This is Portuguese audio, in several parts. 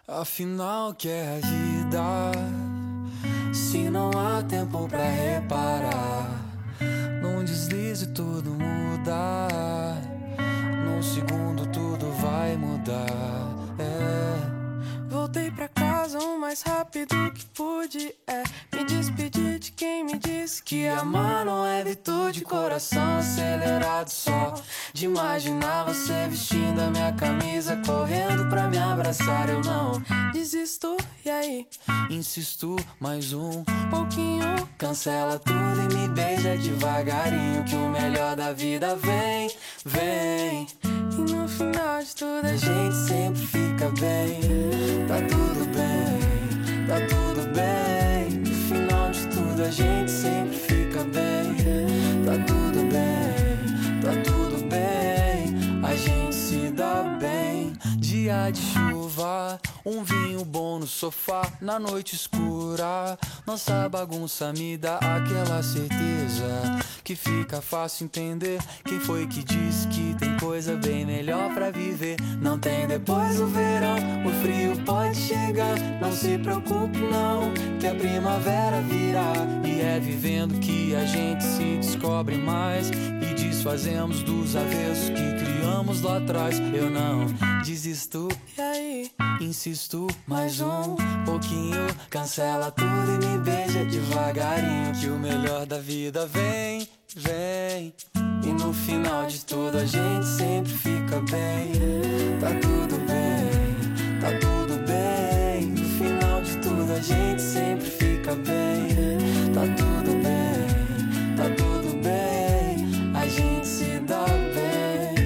Afinal, que é a vida? Se não há tempo pra reparar, num deslize tudo muda. Num segundo tudo vai mudar. Voltei pra casa o mais rápido que pude. Me despedi de quem me disse que amar não é virtude. Coração acelerado só de imaginar você vestindo a minha camisa, correndo pra me abraçar. Eu não desisto, e aí? Insisto, mais um pouquinho. Cancela tudo e me beija devagarinho, que o melhor da vida vem, vem. E no final de tudo a gente sempre fica bem. Tá tudo bem, tá tudo bem. No final de tudo a gente sempre fica bem. Tá tudo bem, tá tudo bem. A gente se dá bem. Dia de chuva, um vinho bom no sofá, na noite escura. Nossa bagunça me dá aquela certeza que fica fácil entender quem foi que disse que tem coisa bem melhor pra viver. Não tem depois do verão, o frio pode chegar. Não se preocupe não, que a primavera virá. E é vivendo que a gente se descobre mais e desfazemos dos avessos que criamos lá atrás. Eu não desisto, e aí? Insisto, mais um pouquinho. Cancela tudo e me beija devagarinho, que o melhor da vida vem, vem. E no final de tudo a gente sempre fica bem. Tá tudo bem, tá tudo bem. No final de tudo a gente sempre fica bem. Tá tudo bem, tá tudo bem. A gente se dá bem.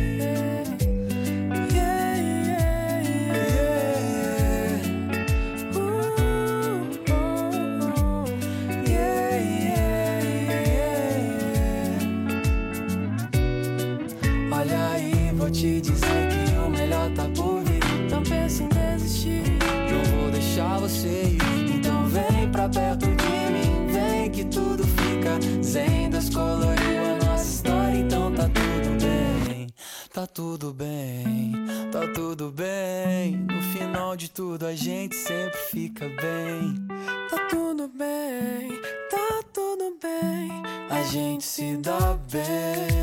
Olha aí, vou te dizer que o melhor tá por vir. Não pense em desistir, não vou deixar você ir. Então vem pra perto de mim, vem que tudo fica zen. Descoloriu a nossa história, então tá tudo bem. Tá tudo bem, tá tudo bem. No final de tudo a gente sempre fica bem. Tá tudo bem, tá tudo bem. A gente se dá bem.